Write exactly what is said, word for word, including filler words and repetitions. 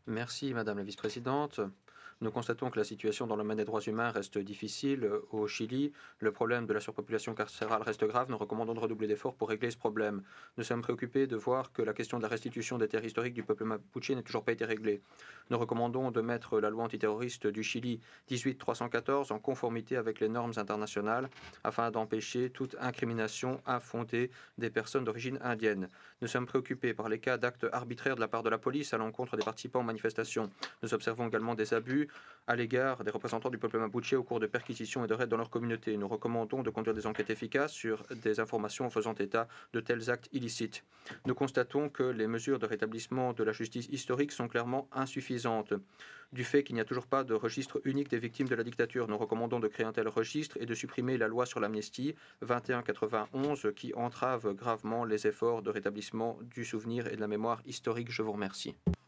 Merci, Madame la Vice-présidente. Nous constatons que la situation dans le domaine des droits humains reste difficile. Au Chili, le problème de la surpopulation carcérale reste grave. Nous recommandons de redoubler d'efforts pour régler ce problème. Nous sommes préoccupés de voir que la question de la restitution des terres historiques du peuple mapuche n'a toujours pas été réglée. Nous recommandons de mettre la loi antiterroriste du Chili dix-huit trois cent quatorze en conformité avec les normes internationales afin d'empêcher toute incrimination infondée des personnes d'origine indienne. Nous sommes préoccupés par les cas d'actes arbitraires de la part de la police à l'encontre des participants aux manifestations. Nous observons également des abus à l'égard des représentants du peuple mapuche au cours de perquisitions et de raids dans leur communauté. Nous recommandons de conduire des enquêtes efficaces sur des informations faisant état de tels actes illicites. Nous constatons que les mesures de rétablissement de la justice historique sont clairement insuffisantes. Du fait qu'il n'y a toujours pas de registre unique des victimes de la dictature, nous recommandons de créer un tel registre et de supprimer la loi sur l'amnistie vingt et un quatre-vingt-onze qui entrave gravement les efforts de rétablissement du souvenir et de la mémoire historique. Je vous remercie.